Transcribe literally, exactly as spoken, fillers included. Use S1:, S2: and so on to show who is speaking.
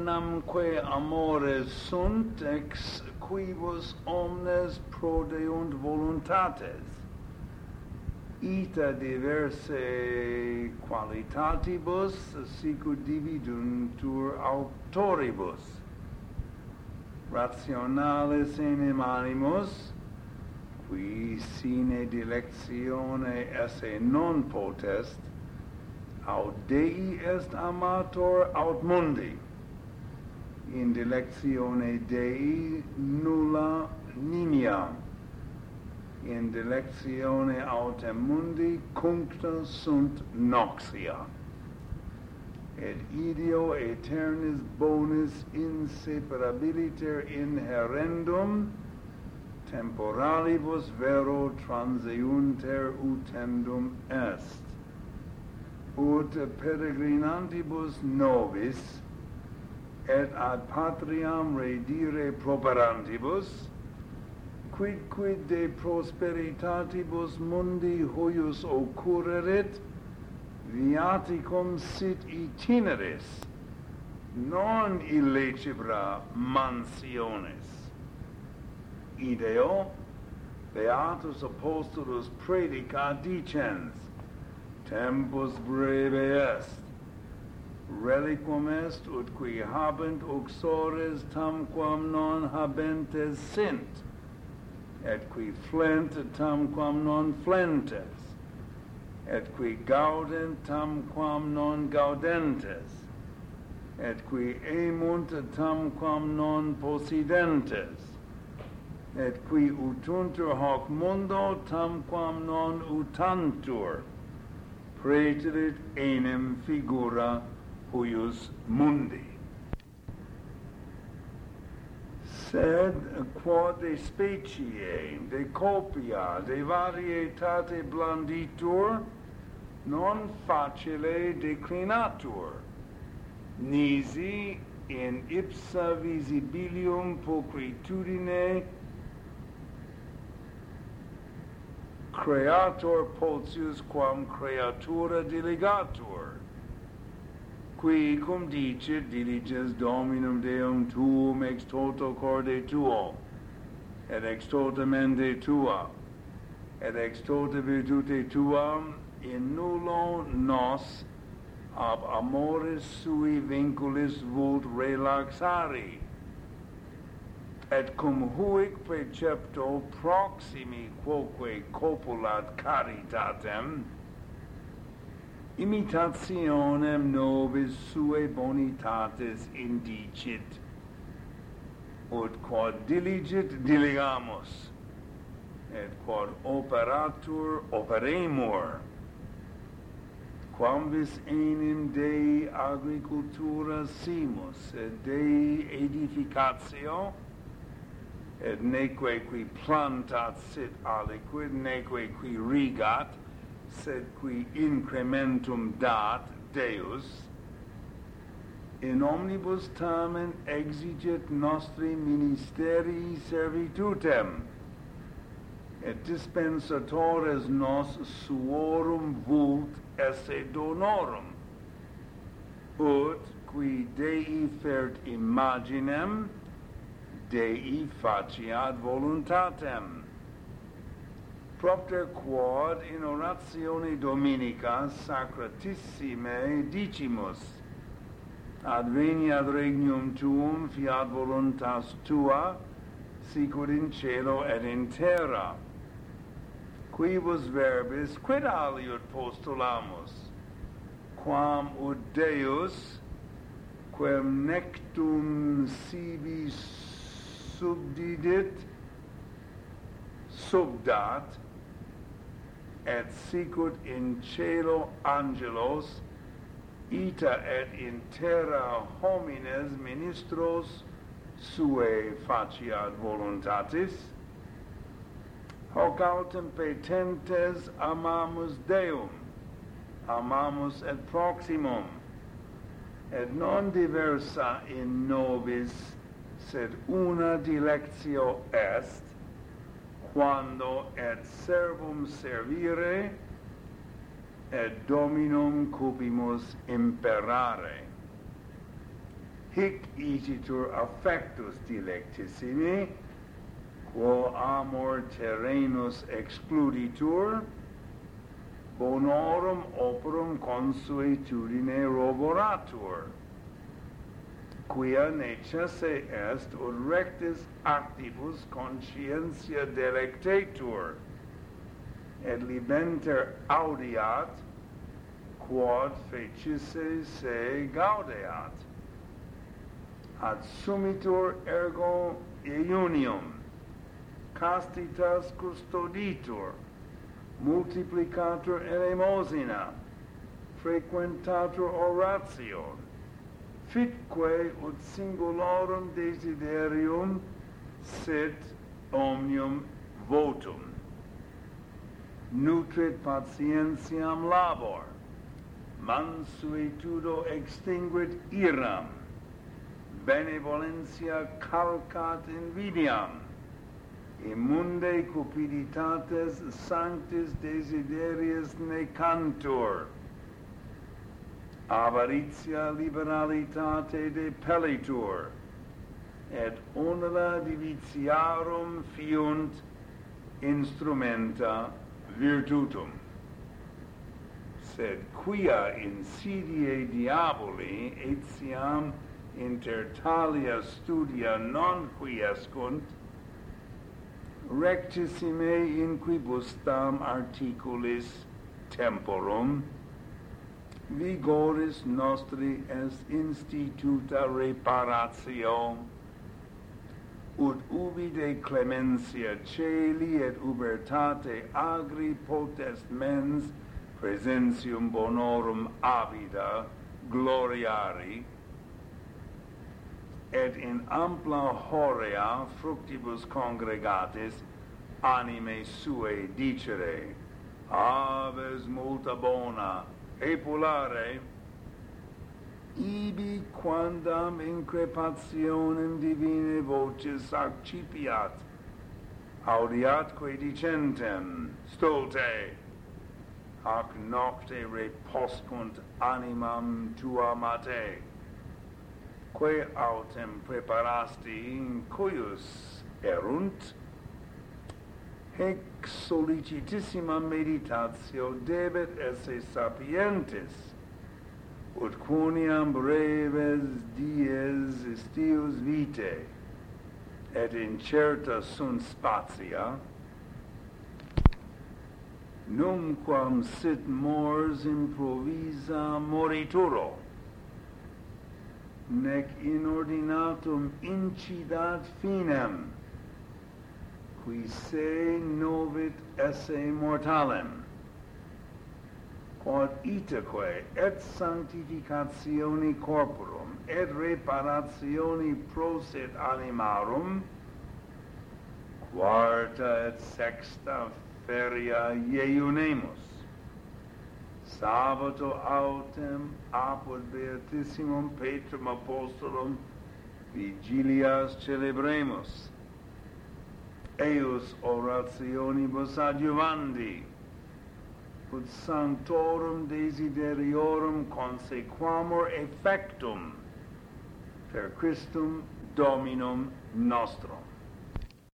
S1: namque amores sunt ex quibus omnes prodeunt voluntates, ita diverse qualitatibus sicut dividuntur auctoribus, rationalis enim animus, qui sine dilectione esse non potest, aut Dei est amator aut mundi. In dilectione Dei nulla nimia. In dilectione autem mundi cuncta sunt noxia. Et ideo aeternis bonus inseparabiliter inherendum temporalibus vero transeunter utendum est. Ut peregrinantibus nobis et ad patriam redire properantibus, quid quid de prosperitatibus mundi huius occurrerit, viaticum sit itineris, non illecibra mansiones. Ideo, Beatus Apostolus predicat dicens, tempus breve est, reliquum est ut qui habent uxores tamquam non habentes sint, et qui flent tamquam non flentes, et qui gaudent tamquam non gaudentes, et qui emunt tamquam non possidentes, et qui utuntur hoc mundo tamquam non utantur, praeterit enim figura huius mundi. Sed quod de specie, de copia, de varietate blanditur, non facile declinatur, nisi in ipsa visibilium pulcritudine creator potius quam creatura diligatur, qui cum dicit diliges Dominum Deum tuum ex toto corde tuo, et ex tota mente tua, et ex tota virtute tua, in nullo nos ab amoris sui vinculis vult relaxari, et cum huic precepto proximi quoque copulat caritatem, imitationem nobis sue bonitatis indicit, ut quod diligit diligamus, et quod operatur operemur, quam vis enim Dei agricultura simus, et Dei edificatio, et neque qui plantat sit aliquid, neque qui rigat, sed qui incrementum dat Deus, in omnibus tamen exigit nostri ministerii servitutem, et dispensatores nos suorum vult esse donorum, ut qui Dei fert imaginem, Dei faciat voluntatem. Propter quod in oratione dominica sacratissime dicimus, adveniat regnum tuum, fiat voluntas tua, sicut in cielo et in terra. Quibus verbis quid aliud postulamus, quam ut Deus, quem nectum sibi subdidit, subdat, et sicut in cielo angelos, ita et in terra homines ministros suae faciat voluntatis, hoc autem petentes amamus Deum, amamus et proximum, et non diversa in nobis, sed una dilectio est, quando et servum servire, et Dominum cupimus imperare. hic igitur affectus dilectissimi, quo amor terrenus excluditur, bonorum operum consuetudine roboratur, quia necesse est ut rectis actibus conscientia delectetur, et libenter audiat, quod fecisse se gaudeat. Ad sumitur ergo eunium, castitas custoditur, multiplicatur elemosina, frequentatur oratio, fitque ut singulorum desiderium sit omnium votum, nutrit patientiam labor, mansuetudo extinguit iram, benevolentia calcat invidiam, immunde cupiditates sanctis desiderius necantur, avaritia liberalitate depellitur, et honora divitiarum fiunt instrumenta virtutum. Sed quia insidiae diaboli etiam inter talia studia non quiescunt, rectissime in quibus tam articulis temporum vigoris nostri est instituta reparatio, ut ubi de clementia celi et ubertate agri potest mens presentium bonorum avida gloriari, et in ampla horea fructibus congregatis anime suae dicere, aves multa bona, epulare, ibi quandam increpationem divine vocis accipiat, audiatque dicentem, stulte, ac nocte reposcunt animam tua mate, quae autem preparasti in cuius erunt, hec solicitissima meditatio debet esse sapientis, ut quoniam breves dies istius vitae, et incerta sunt spatia, numquam sit mors improvisa morituro, nec inordinatum incidat finem, qui se novit esse mortalem, quod itaque et sanctificatione corporum et reparatione prosit animarum, quarta et sexta feria ieunemus, Sabbato autem apud Beatissimum Petrum Apostolum vigilias celebremus, eius orationibus adjuvandi, ut sanctorum desideriorum consequamur effectum per Christum Dominum nostrum.